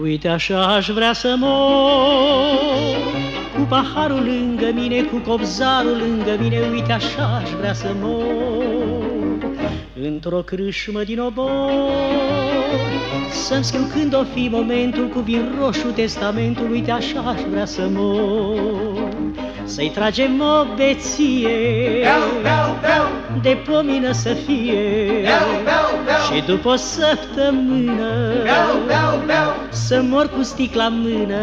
Uite așa aș vrea să mor, cu paharul lângă mine, cu copzarul lângă mine. Uite așa aș vrea să mor, într-o crâșmă din obor, să-mi scriu când o fi momentul, cu vin roșu testamentul. Uite așa aș vrea să mor, să-i tragem o beție, de pomină să fie, și după o săptămână să mor cu sticla în mână.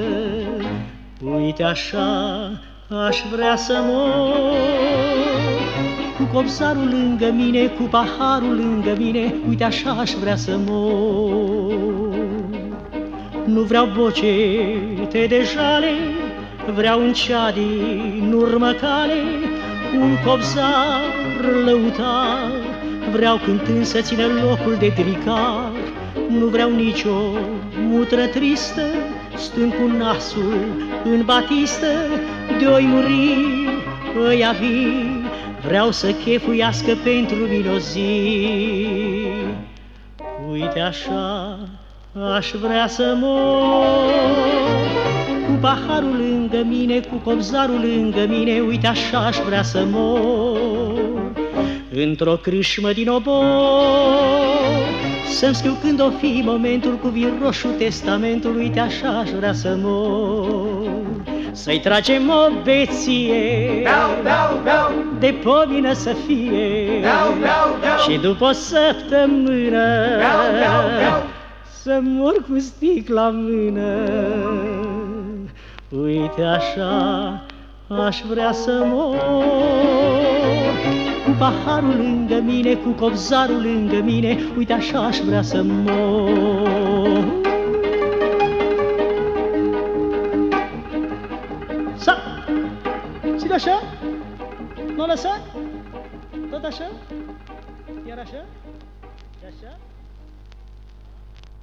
Uite așa aș vrea să mor, cu copzarul lângă mine, cu paharul lângă mine. Uite așa aș vrea să mor. Nu vreau bocete de jale, vreau un cea din urmă cale, un copzar lăutar. Vreau cântând să țină locul de gricar. Nu vreau nicio mutră tristă, stând cu nasul în batistă. De-oi muri ăia vii, vreau să chefuiască pentru mine o zi. Uite așa aș vrea să mor, cu paharul lângă mine, cu copzarul lângă mine. Uite așa aș vrea să mor, într-o crâșmă din obor, să-mi scriu când o fi momentul, cu vin roșu testamentul. Uite așa aș vrea să mor, să-i tragem o beție, de pomină să fie, și după o săptămână să mor cu sticla în mână. Uite așa aș vrea să mor, cu paharul lângă mine, cu copzarul lângă mine. Uite așa aș vrea să mor. Sa! Ține așa? Nu lăsa? Tot așa? Iar așa? Și așa?